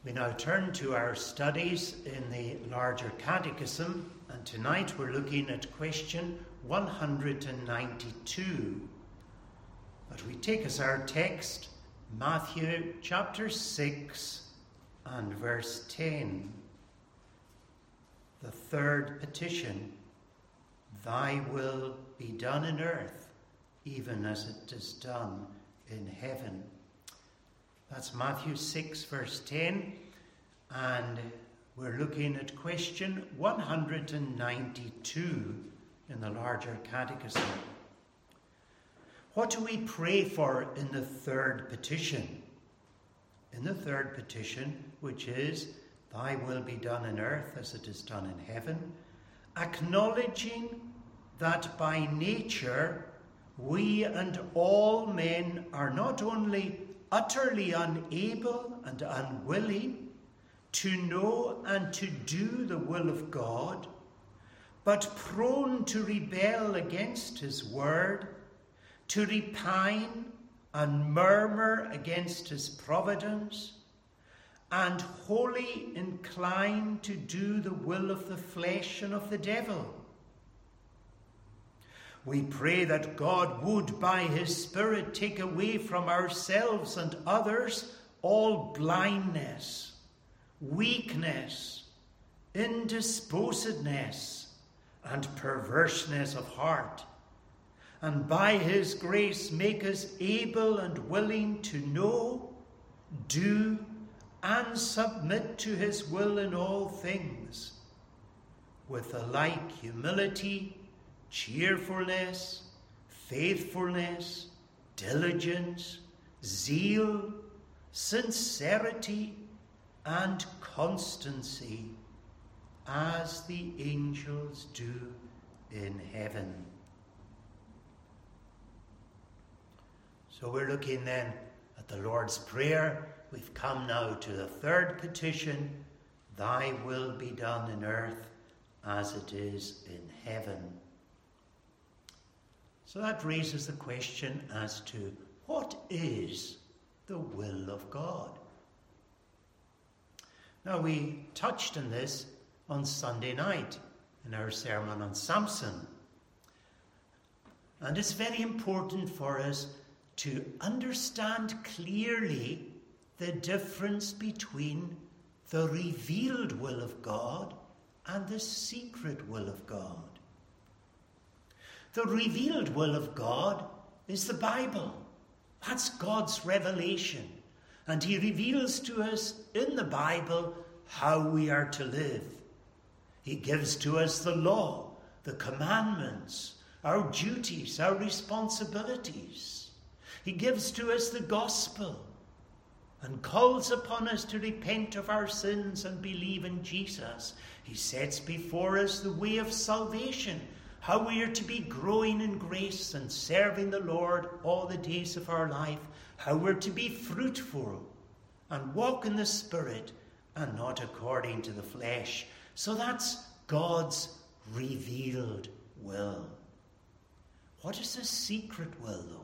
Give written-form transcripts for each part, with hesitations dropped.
We now turn to our studies in the larger catechism, and tonight we're looking at question 192. But we take as our text Matthew chapter 6 and verse 10. The third petition, Thy will be done in earth, even as it is done in heaven. That's Matthew 6 verse 10, and we're looking at question 192 in the larger catechism. What do we pray for in the third petition? In the third petition, which is, Thy will be done in earth as it is done in heaven, acknowledging that by nature we and all men are not only utterly unable and unwilling to know and to do the will of God, but prone to rebel against his word, to repine and murmur against his providence, and wholly inclined to do the will of the flesh and of the devil. We pray that God would, by his Spirit, take away from ourselves and others all blindness, weakness, indisposedness, and perverseness of heart, and by his grace make us able and willing to know, do, and submit to his will in all things, with the like humility, cheerfulness, faithfulness, diligence, zeal, sincerity, and constancy, as the angels do in heaven. So we're looking then at the Lord's Prayer. We've come now to the third petition, Thy will be done in earth as it is in heaven. So that raises the question as to what is the will of God? Now, we touched on this on Sunday night in our sermon on Samson. And it's very important for us to understand clearly the difference between the revealed will of God and the secret will of God. The revealed will of God is the Bible. That's God's revelation. And he reveals to us in the Bible how we are to live. He gives to us the law, the commandments, our duties, our responsibilities. He gives to us the gospel and calls upon us to repent of our sins and believe in Jesus. He sets before us the way of salvation, how we are to be growing in grace and serving the Lord all the days of our life, how we're to be fruitful and walk in the Spirit and not according to the flesh. So that's God's revealed will. What is his secret will, though?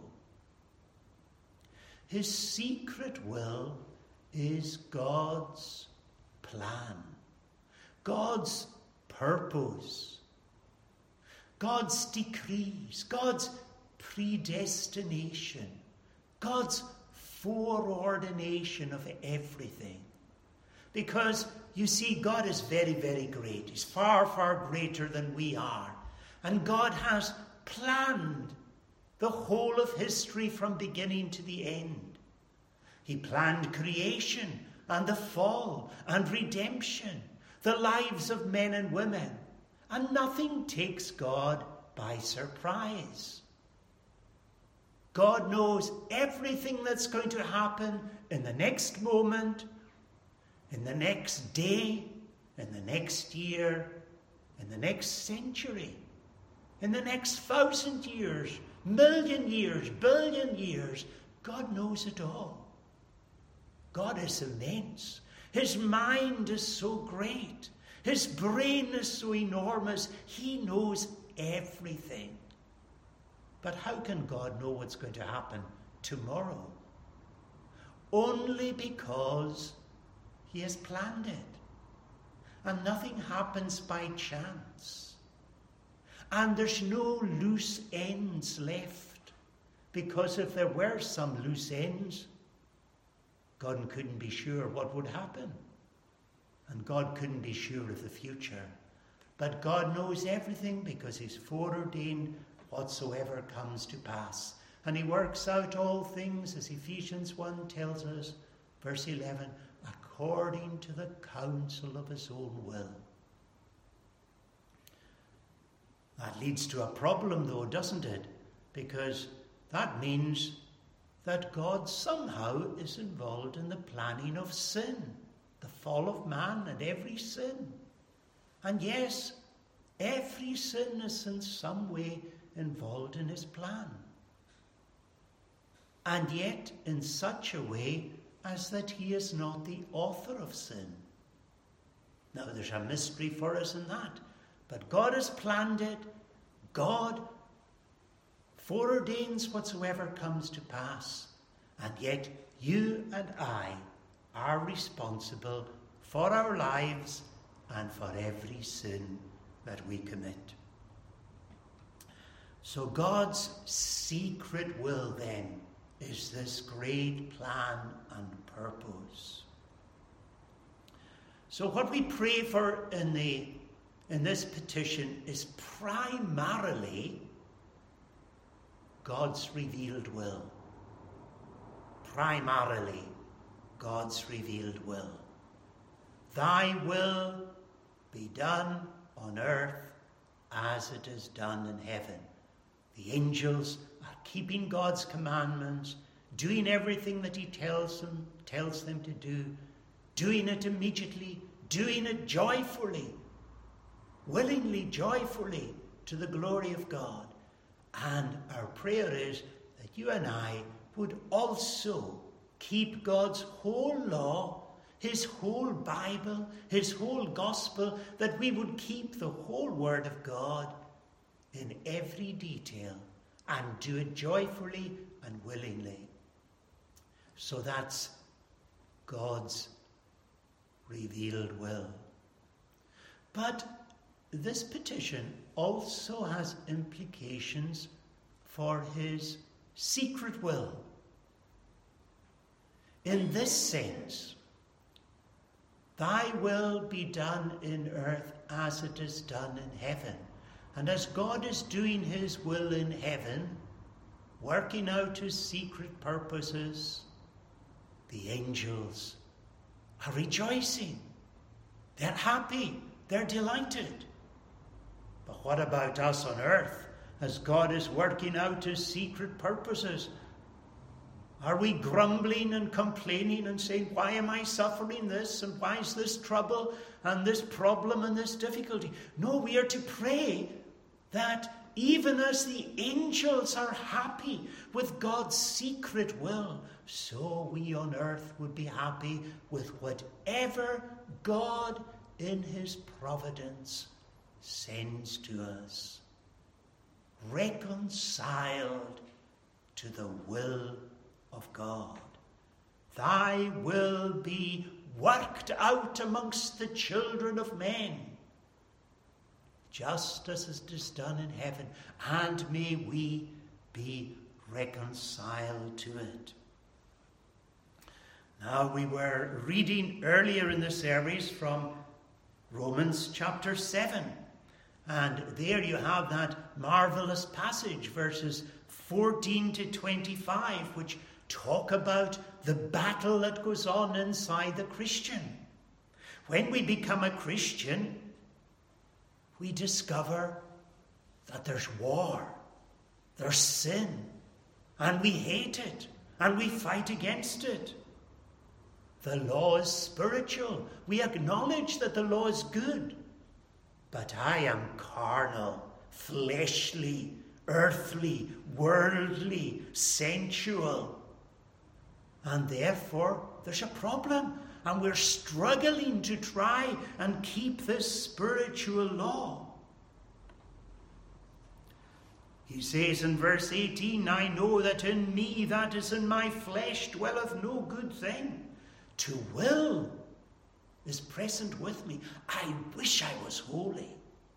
His secret will is God's plan, God's purpose, God's decrees, God's predestination, God's foreordination of everything. Because, you see, God is very, very great. He's far, far greater than we are. And God has planned the whole of history from beginning to the end. He planned creation and the fall and redemption, the lives of men and women. And nothing takes God by surprise. God knows everything that's going to happen in the next moment, in the next day, in the next year, in the next century, in the next 1,000 years, million years, billion years. God knows it all. God is immense. His mind is so great. His brain is so enormous. He knows everything. But how can God know what's going to happen tomorrow? Only because He has planned it. And nothing happens by chance. And there's no loose ends left. Because if there were some loose ends, God couldn't be sure what would happen. And God couldn't be sure of the future. But God knows everything because he's foreordained whatsoever comes to pass. And he works out all things, as Ephesians 1 tells us, verse 11, according to the counsel of his own will. That leads to a problem, though, doesn't it? Because that means that God somehow is involved in the planning of sin, the fall of man and every sin. And yes, every sin is in some way involved in his plan. And yet in such a way as that he is not the author of sin. Now there's a mystery for us in that. But God has planned it. God foreordains whatsoever comes to pass. And yet you and I are responsible for our lives and for every sin that we commit. So God's secret will then is this great plan and purpose. So what we pray for in this petition is primarily God's revealed will. Primarily God's revealed will. Thy will be done on earth as it is done in heaven. The angels are keeping God's commandments, doing everything that he tells them to do, doing it immediately, doing it joyfully, willingly, joyfully, to the glory of God. And our prayer is that you and I would also keep God's whole law, his whole Bible, his whole gospel, that we would keep the whole word of God in every detail and do it joyfully and willingly. So that's God's revealed will. But this petition also has implications for his secret will. In this sense, thy will be done in earth as it is done in heaven. And as God is doing his will in heaven, working out his secret purposes, the angels are rejoicing. They're happy. They're delighted. But what about us on earth as God is working out his secret purposes? Are we grumbling and complaining and saying, why am I suffering this? And why is this trouble and this problem and this difficulty? No, we are to pray that even as the angels are happy with God's secret will, so we on earth would be happy with whatever God in his providence sends to us, reconciled to the will of God. Thy will be worked out amongst the children of men, just as it is done in heaven, and may we be reconciled to it. Now, we were reading earlier in the series from Romans chapter 7, and there you have that marvelous passage, verses 14 to 25, which talk about the battle that goes on inside the Christian. When we become a Christian, we discover that there's war, there's sin, and we hate it, and we fight against it. The law is spiritual. We acknowledge that the law is good. But I am carnal, fleshly, earthly, worldly, sensual. And therefore, there's a problem. And we're struggling to try and keep this spiritual law. He says in verse 18, I know that in me, that is in my flesh, dwelleth no good thing. To will is present with me. I wish I was holy.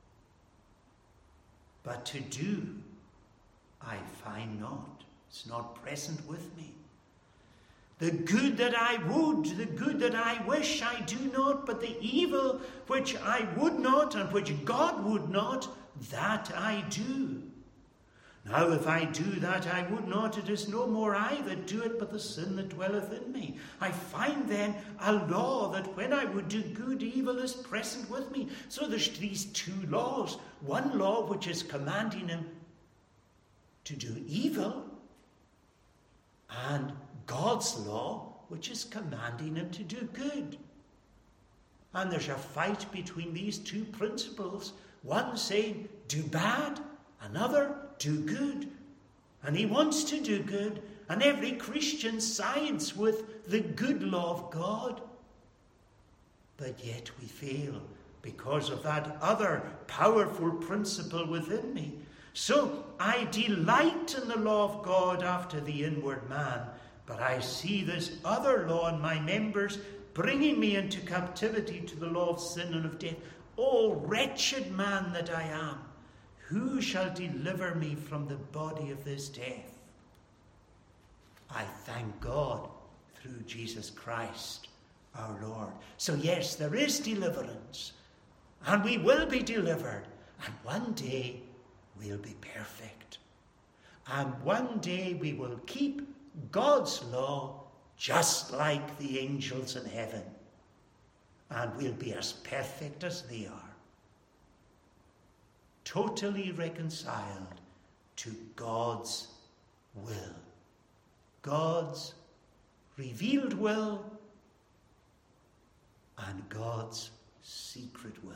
But to do, I find not. It's not present with me. The good that I would, the good that I wish, I do not, but the evil which I would not and which God would not, that I do. Now if I do that I would not, it is no more I that do it, but the sin that dwelleth in me. I find then a law that when I would do good, evil is present with me. So there's these two laws. One law which is commanding him to do evil, and God's law which is commanding him to do good. And there's a fight between these two principles. One saying, do bad, another, do good. And he wants to do good, and every Christian sides with the good law of God. But yet we fail because of that other powerful principle within me. So I delight in the law of God after the inward man, but I see this other law in my members bringing me into captivity to the law of sin and of death. O wretched man that I am, who shall deliver me from the body of this death? I thank God through Jesus Christ our Lord. So yes, there is deliverance, and we will be delivered, and one day we'll be perfect. And one day we will keep God's law just like the angels in heaven, and we'll be as perfect as they are, totally reconciled to God's will, God's revealed will and God's secret will.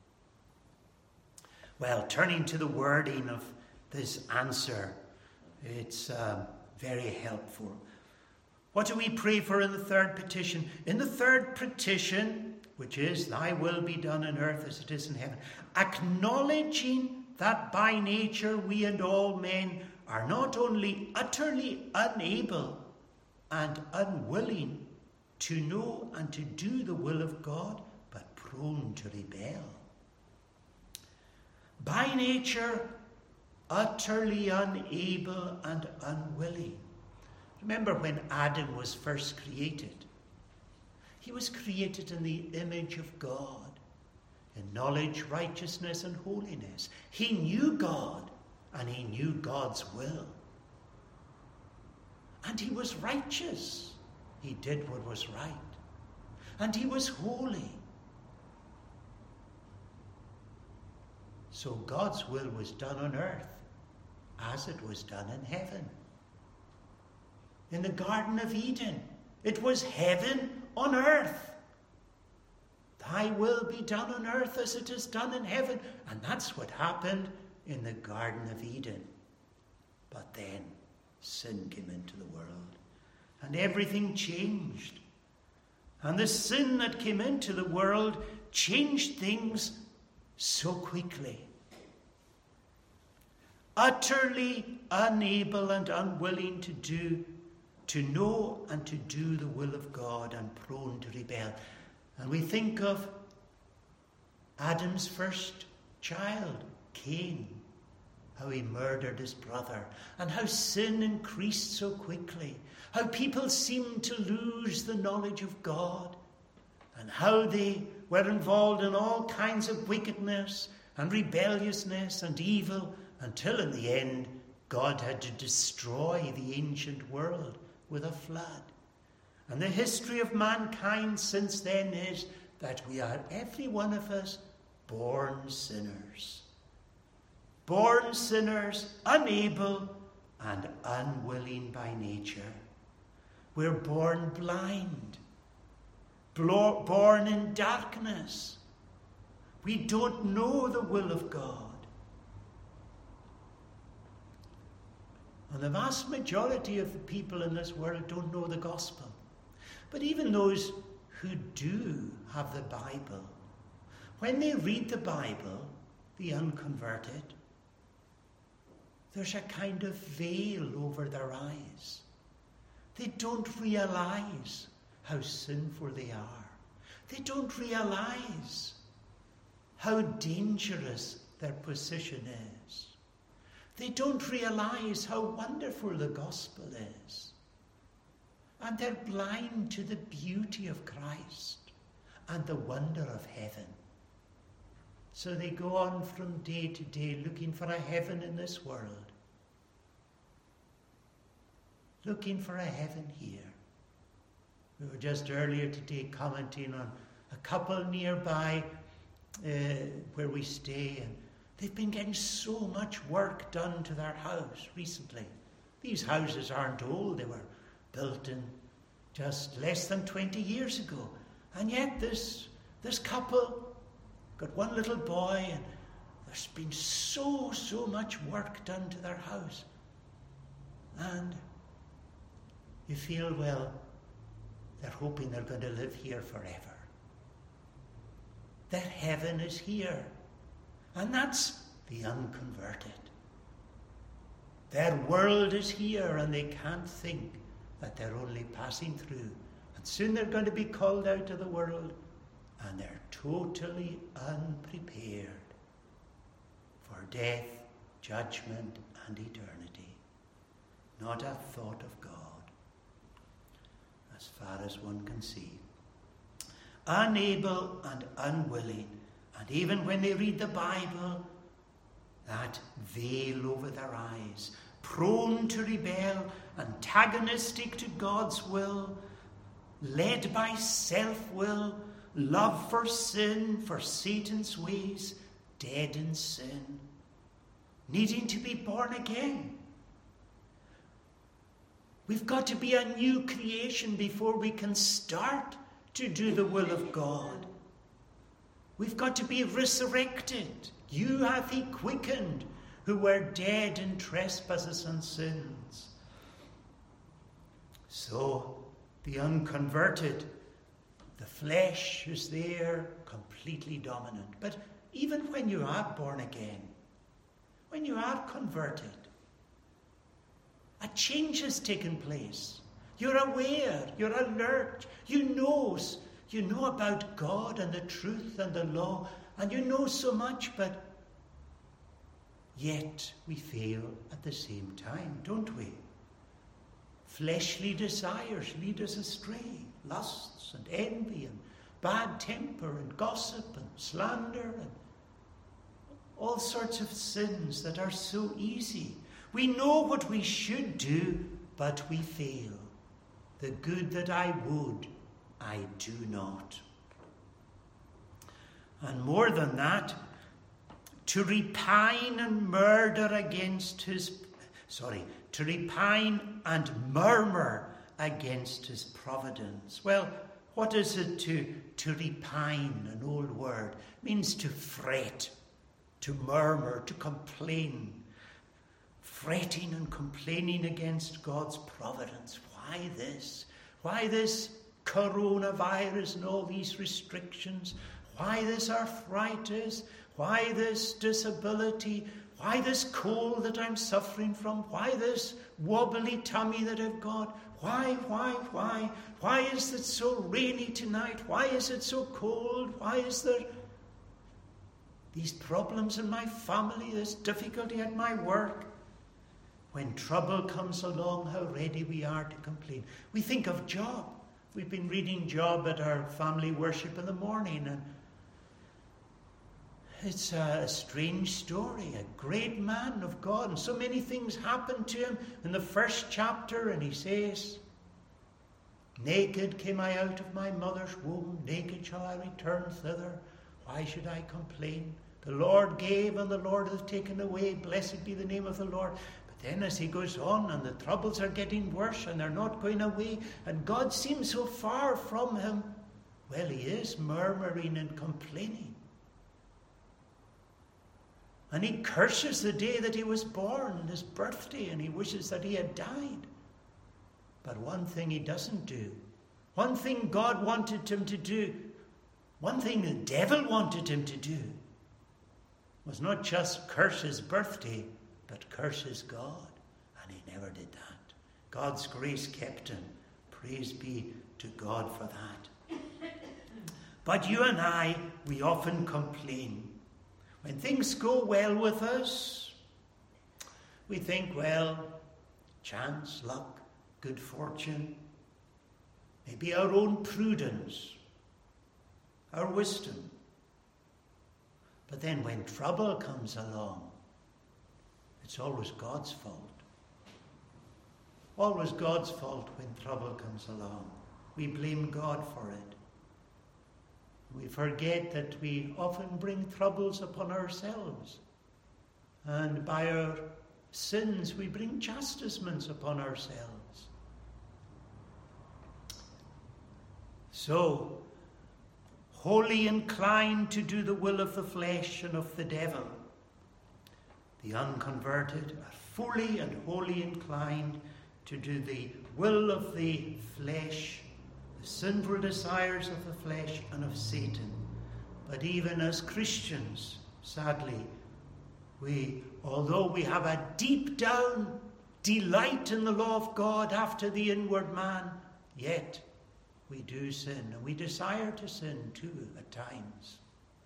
Well, turning to the wording of this answer, it's very helpful. What do we pray for in the third petition? In the third petition, which is, thy will be done on earth as it is in heaven, acknowledging that by nature we and all men are not only utterly unable and unwilling to know and to do the will of God, but prone to rebel. By nature, utterly unable and unwilling. Remember when Adam was first created? He was created in the image of God, in knowledge, righteousness, and holiness. He knew God, and he knew God's will. And he was righteous. He did what was right. And he was holy. So God's will was done on earth as it was done in heaven. In the Garden of Eden, it was heaven on earth. Thy will be done on earth as it is done in heaven. And that's what happened in the Garden of Eden. But then sin came into the world and everything changed. And the sin that came into the world changed things so quickly. Utterly unable and unwilling to know and to do the will of God, and prone to rebel. And we think of Adam's first child, Cain, how he murdered his brother, and how sin increased so quickly, how people seemed to lose the knowledge of God, and how they were involved in all kinds of wickedness and rebelliousness and evil, until in the end God had to destroy the ancient world with a flood. And the history of mankind since then is that we are, every one of us, born sinners. Born sinners, unable and unwilling by nature. We're born blind, born in darkness. We don't know the will of God. And the vast majority of the people in this world don't know the gospel. But even those who do have the Bible, when they read the Bible, the unconverted, there's a kind of veil over their eyes. They don't realize how sinful they are. They don't realize how dangerous their position is. They don't realize how wonderful the gospel is. And they're blind to the beauty of Christ and the wonder of heaven. So they go on from day to day looking for a heaven in this world. Looking for a heaven here. We were just earlier today commenting on a couple nearby where we stay, and they've been getting so much work done to their house recently. These houses aren't old. They were built in just less than 20 years ago. And yet this couple got one little boy, and there's been so much work done to their house. And you feel, well, they're hoping they're going to live here forever. That heaven is here. And that's the unconverted. Their world is here, and they can't think that they're only passing through. And soon they're going to be called out of the world, and they're totally unprepared for death, judgment, and eternity. Not a thought of God, as far as one can see. Unable and unwilling, and even when they read the Bible, that veil over their eyes, prone to rebel, antagonistic to God's will, led by self-will, love for sin, for Satan's ways, dead in sin, needing to be born again. We've got to be a new creation before we can start to do the will of God. We've got to be resurrected. You hath he quickened, who were dead in trespasses and sins. So, the unconverted, the flesh is there, completely dominant. But even when you are born again, when you are converted, a change has taken place. You're aware, you're alert, you know about God and the truth and the law, and you know so much, but yet we fail at the same time, don't we? Fleshly desires lead us astray, lusts and envy and bad temper and gossip and slander and all sorts of sins that are so easy. We know what we should do, but we fail. The good that I would, I do not. And more than that, to repine and murder against to repine and murmur against his providence. Well, what is it to repine? An old word. It means to fret, to murmur, to complain. Fretting and complaining against God's providence. Why this? Why this coronavirus and all these restrictions? Why this arthritis? Why this disability? Why this cold that I'm suffering from? Why this wobbly tummy that I've got? Why? Why is it so rainy tonight? Why is it so cold? Why is there these problems in my family, this difficulty at my work? When trouble comes along, how ready we are to complain. We think of Job. We've been reading Job at our family worship in the morning, and it's a strange story. A great man of God, and so many things happened to him in the first chapter, and he says, naked came I out of my mother's womb, naked shall I return thither. Why should I complain? The Lord gave, and the Lord hath taken away. Blessed be the name of the Lord. Then as he goes on, and the troubles are getting worse, and they're not going away, and God seems so far from him, well, he is murmuring and complaining. And he curses the day that he was born, his birthday, and he wishes that he had died. But one thing he doesn't do, one thing God wanted him to do, one thing the devil wanted him to do, was not just curse his birthday, but curses God, and he never did that. God's grace kept him. Praise be to God for that. But you and I, we often complain. When things go well with us, we think, well, chance, luck, good fortune, maybe our own prudence, our wisdom. But then when trouble comes along, it's always God's fault. Always God's fault when trouble comes along. We blame God for it. We forget that we often bring troubles upon ourselves. And by our sins, we bring chastisements upon ourselves. So, wholly inclined to do the will of the flesh and of the devil, the unconverted are fully and wholly inclined to do the will of the flesh, the sinful desires of the flesh and of Satan. But even as Christians, sadly, although we have a deep down delight in the law of God after the inward man, yet we do sin, and we desire to sin too at times.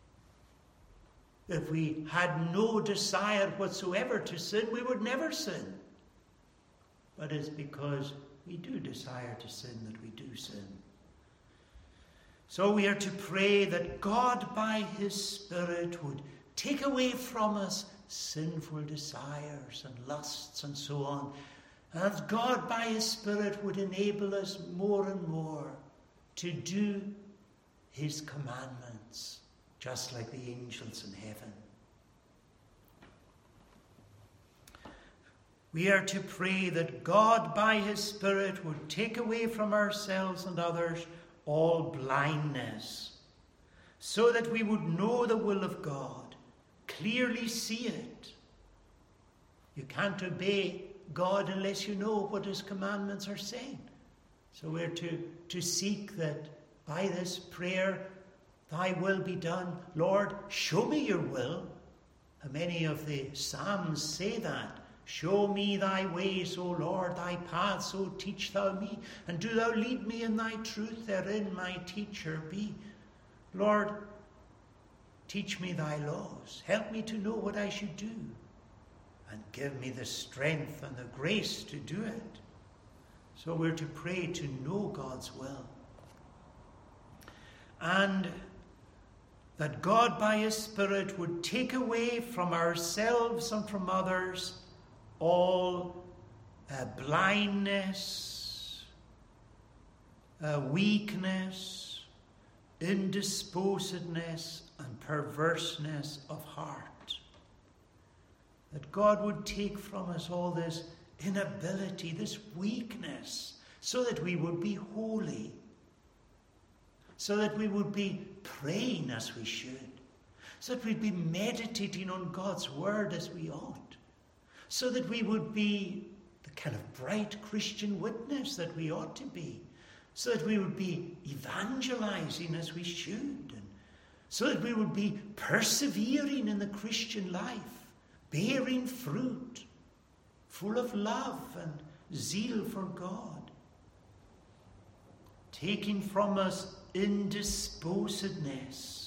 If we had no desire whatsoever to sin, we would never sin. But it's because we do desire to sin that we do sin. So we are to pray that God by his Spirit would take away from us sinful desires and lusts and so on. And that God by his Spirit would enable us more and more to do his commandments, just like the angels in heaven. We are to pray that God by his Spirit would take away from ourselves and others all blindness, so that we would know the will of God, clearly see it. You can't obey God unless you know what his commandments are saying. So we're to seek that by this prayer, thy will be done. Lord, show me your will. And many of the Psalms say that. Show me thy ways, O Lord, thy paths, O teach thou me. And do thou lead me in thy truth, therein my teacher be. Lord, teach me thy laws. Help me to know what I should do. And give me the strength and the grace to do it. So we're to pray to know God's will. And that God by his Spirit would take away from ourselves and from others all blindness, weakness, indisposedness, and perverseness of heart. That God would take from us all this inability, this weakness, so that we would be holy, so that we would be praying as we should, so that we'd be meditating on God's word as we ought, so that we would be the kind of bright Christian witness that we ought to be, so that we would be evangelizing as we should, and so that we would be persevering in the Christian life, bearing fruit, full of love and zeal for God, taking from us indisposedness,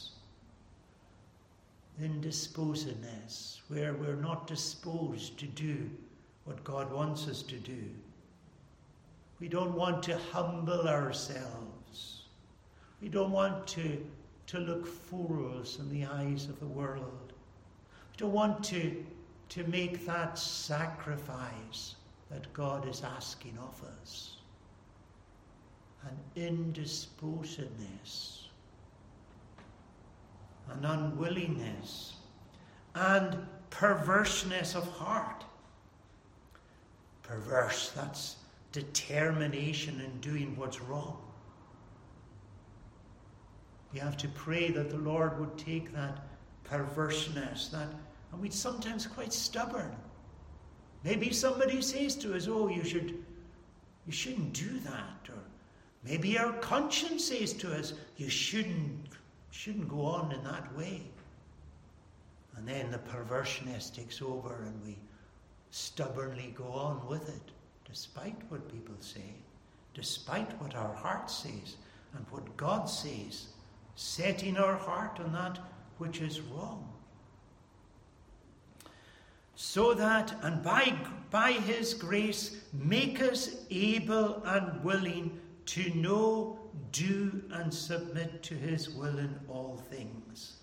where we're not disposed to do what God wants us to do. We don't want to humble ourselves. We don't want to look fools in the eyes of the world. We don't want to make that sacrifice that God is asking of us. An indisposedness, an unwillingness, and perverseness of heart. Perverse, that's determination in doing what's wrong. We have to pray that the Lord would take that perverseness, and we're sometimes quite stubborn. Maybe somebody says to us, oh, you shouldn't do that. Or maybe our conscience says to us, you shouldn't go on in that way. And then the perverseness takes over and we stubbornly go on with it, despite what people say, despite what our heart says and what God says setting our heart on that which is wrong. So that, and by his grace, make us able and willing to know, do, and submit to his will in all things.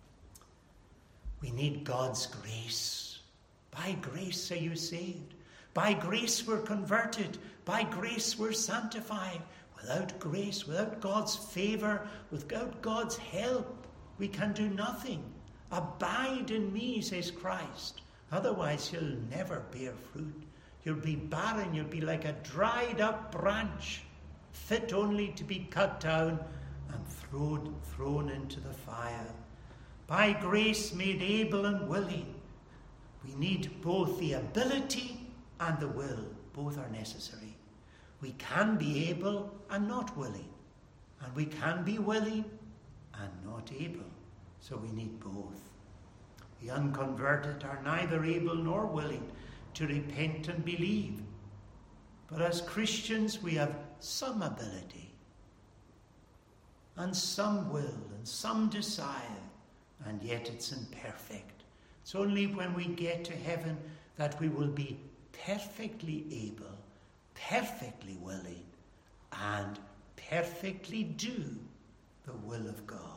We need God's grace. By grace are you saved. By grace we're converted. By grace we're sanctified. Without grace, without God's favour, without God's help, we can do nothing. Abide in me, says Christ. Otherwise, you'll never bear fruit. You'll be barren. You'll be like a dried up branch, fit only to be cut down and thrown into the fire. By grace made able and willing. We need both the ability and the will. Both are necessary. We can be able and not willing. And we can be willing and not able. So we need both. The unconverted are neither able nor willing to repent and believe. But as Christians, we have some ability and some will and some desire, and yet it's imperfect. It's only when we get to heaven that we will be perfectly able, perfectly willing, and perfectly do the will of God.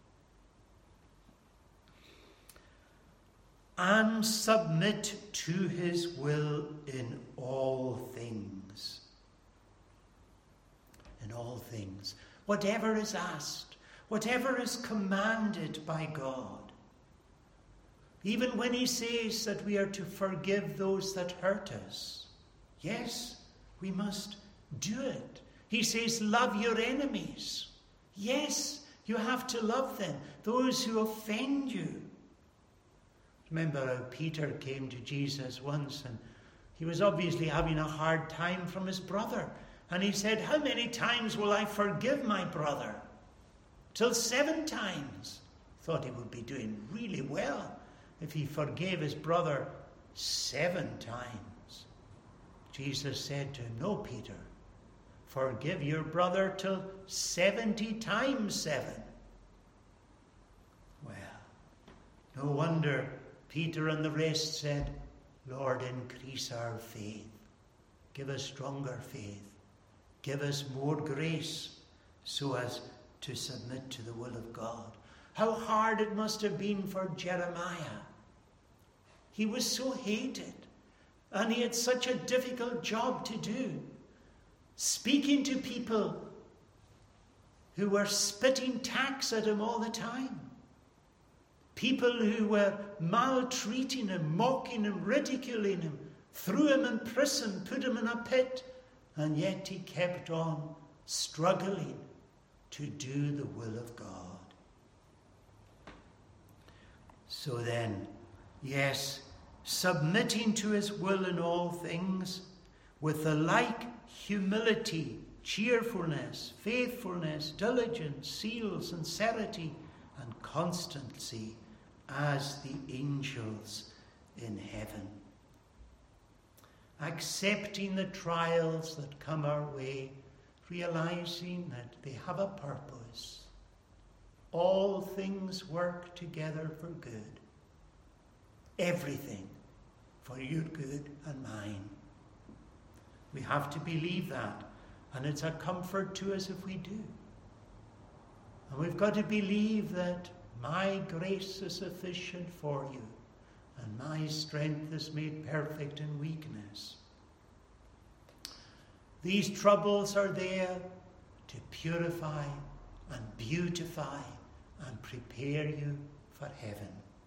And submit to his will in all things. In all things. Whatever is asked, whatever is commanded by God. Even when he says that we are to forgive those that hurt us. Yes, we must do it. He says, love your enemies. Yes, you have to love them. Those who offend you. Remember how Peter came to Jesus once and he was obviously having a hard time from his brother. And he said, how many times will I forgive my brother? Till 7 times. Thought he would be doing really well if he forgave his brother 7 times. Jesus said to him, no, Peter, forgive your brother till 70 times 7. Well, no wonder Peter and the rest said, Lord, increase our faith. Give us stronger faith. Give us more grace so as to submit to the will of God. How hard it must have been for Jeremiah. He was so hated, and he had such a difficult job to do. Speaking to people who were spitting tacks at him all the time. People who were maltreating him, mocking him, ridiculing him, threw him in prison, put him in a pit, and yet he kept on struggling to do the will of God. So then, yes, submitting to his will in all things, with the like humility, cheerfulness, faithfulness, diligence, zeal, sincerity, and constancy, as the angels in heaven. Accepting the trials that come our way, realizing that they have a purpose. All things work together for good. Everything for your good and mine. We have to believe that, and it's a comfort to us if we do. And we've got to believe that my grace is sufficient for you, and my strength is made perfect in weakness. These troubles are there to purify and beautify and prepare you for heaven.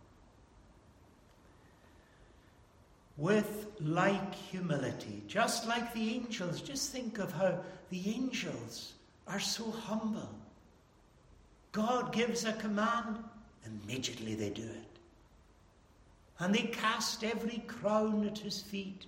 With like humility, just like the angels. Just think of how the angels are so humble. God gives a command, immediately they do it. And they cast every crown at his feet.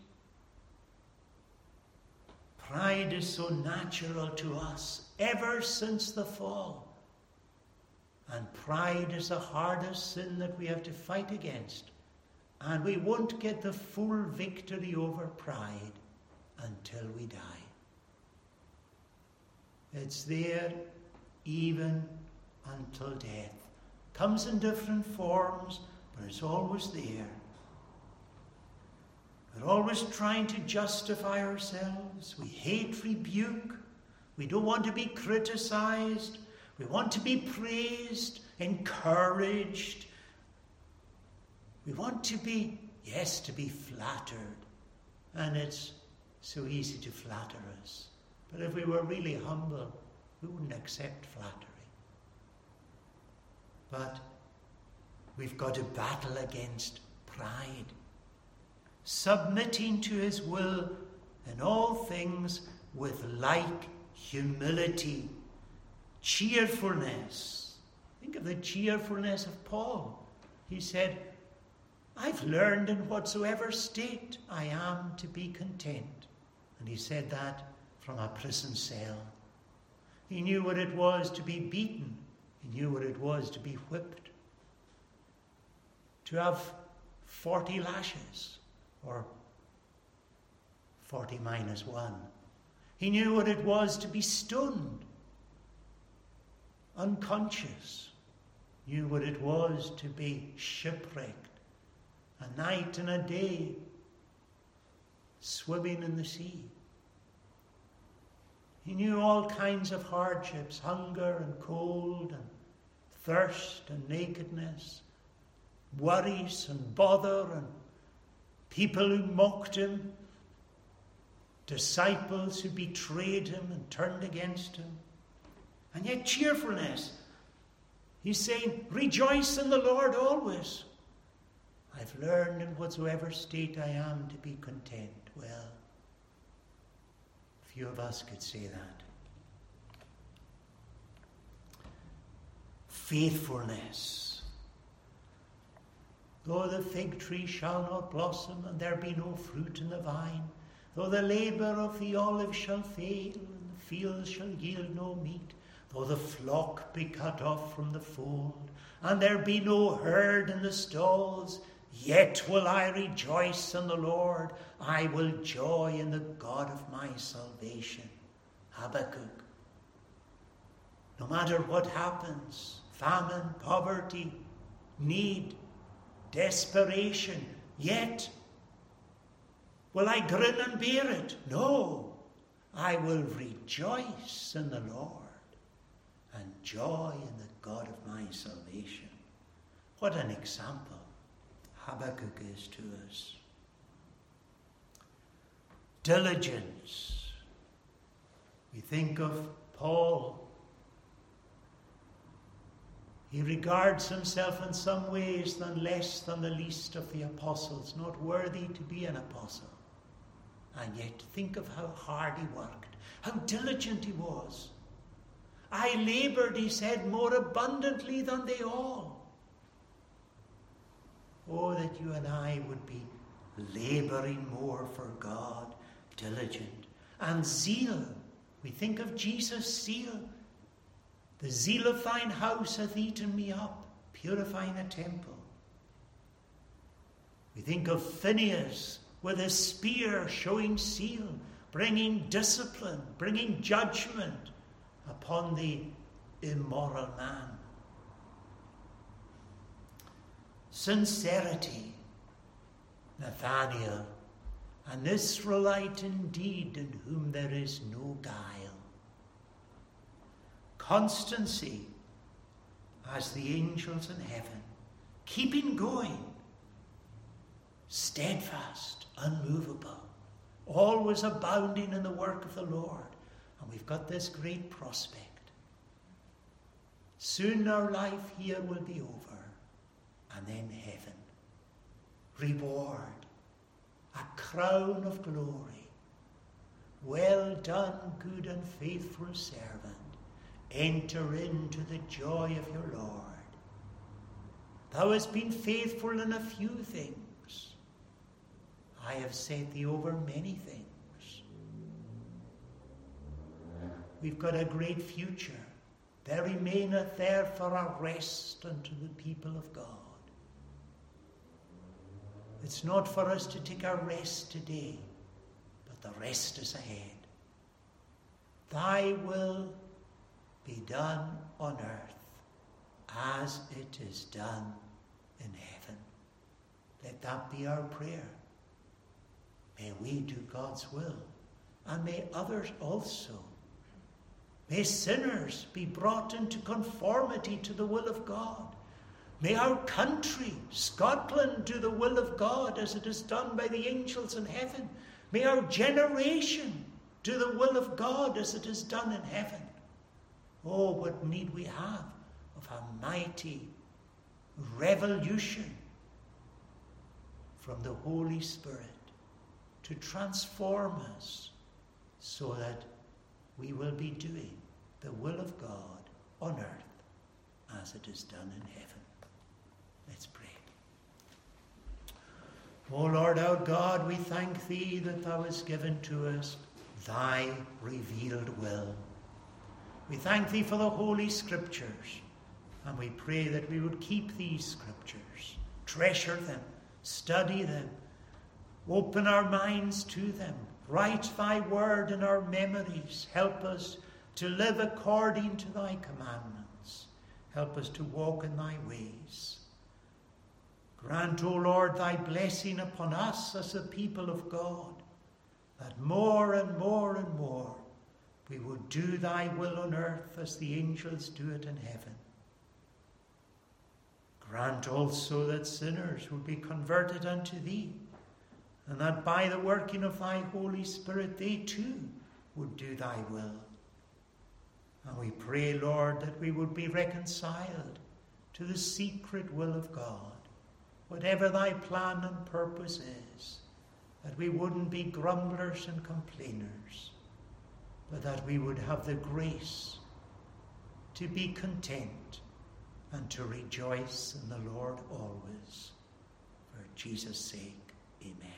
Pride is so natural to us ever since the fall. And pride is the hardest sin that we have to fight against. And we won't get the full victory over pride until we die. It's there even until death. Comes in different forms, but it's always there. We're always trying to justify ourselves. We hate rebuke. We don't want to be criticized. We want to be praised, encouraged. We want to be, yes, to be flattered. And it's so easy to flatter us. But if we were really humble, we wouldn't accept flattery. But we've got to battle against pride. Submitting to his will in all things with like humility, cheerfulness. Think of the cheerfulness of Paul. He said, I've learned in whatsoever state I am to be content. And he said that from a prison cell. He knew what it was to be beaten. He knew what it was to be whipped. To have 40 lashes, or 40 minus 1. He knew what it was to be stoned, unconscious. Knew what it was to be shipwrecked, a night and a day, swimming in the sea. He knew all kinds of hardships, hunger and cold and thirst and nakedness, worries and bother and people who mocked him, disciples who betrayed him and turned against him. And yet cheerfulness. He's saying, rejoice in the Lord always. I've learned in whatsoever state I am to be content. Well, few of us could say that. Faithfulness. Though the fig tree shall not blossom, and there be no fruit in the vine, though the labour of the olive shall fail, and the fields shall yield no meat, though the flock be cut off from the fold, and there be no herd in the stalls, yet will I rejoice in the Lord. I will joy in the God of my salvation. Habakkuk. No matter what happens, famine, poverty, need, desperation, yet will I grin and bear it? No, I will rejoice in the Lord and joy in the God of my salvation. What an example Habakkuk is to us. Diligence. We think of Paul. He regards himself in some ways than less than the least of the apostles, not worthy to be an apostle. And yet think of how hard he worked, how diligent he was. I laboured, he said, more abundantly than they all. Oh, that you and I would be labouring more for God, diligent. And zeal. We think of Jesus' zeal. The zeal of thine house hath eaten me up, purifying a temple. We think of Phinehas with his spear showing zeal, bringing discipline, bringing judgment upon the immoral man. Sincerity. Nathanael, an Israelite indeed, in whom there is no guile. Constancy, as the angels in heaven, keeping going, steadfast, unmovable, always abounding in the work of the Lord. And we've got this great prospect. Soon our life here will be over, and then heaven. Reward, a crown of glory. Well done, good and faithful servant. Enter into the joy of your Lord. Thou hast been faithful in a few things. I have set thee over many things. We've got a great future. There remaineth therefore a rest unto the people of God. It's not for us to take a rest today, but the rest is ahead. Thy will be done on earth as it is done in heaven. Let that be our prayer. May we do God's will, and may others also. May sinners be brought into conformity to the will of God. May our country, Scotland, do the will of God as it is done by the angels in heaven. May our generation do the will of God as it is done in heaven. Oh, what need we have of a mighty revolution from the Holy Spirit to transform us so that we will be doing the will of God on earth as it is done in heaven. Let's pray. O Lord our God, we thank thee that thou hast given to us thy revealed will. We thank thee for the Holy Scriptures, and we pray that we would keep these Scriptures, treasure them, study them, open our minds to them, write thy word in our memories, help us to live according to thy commandments, help us to walk in thy ways. Grant, O Lord, thy blessing upon us as a people of God, that more and more and more we would do thy will on earth as the angels do it in heaven. Grant also that sinners will be converted unto thee, and that by the working of thy Holy Spirit they too would do thy will. And we pray, Lord, that we would be reconciled to the secret will of God, whatever thy plan and purpose is, that we wouldn't be grumblers and complainers, but that we would have the grace to be content and to rejoice in the Lord always. For Jesus' sake, amen.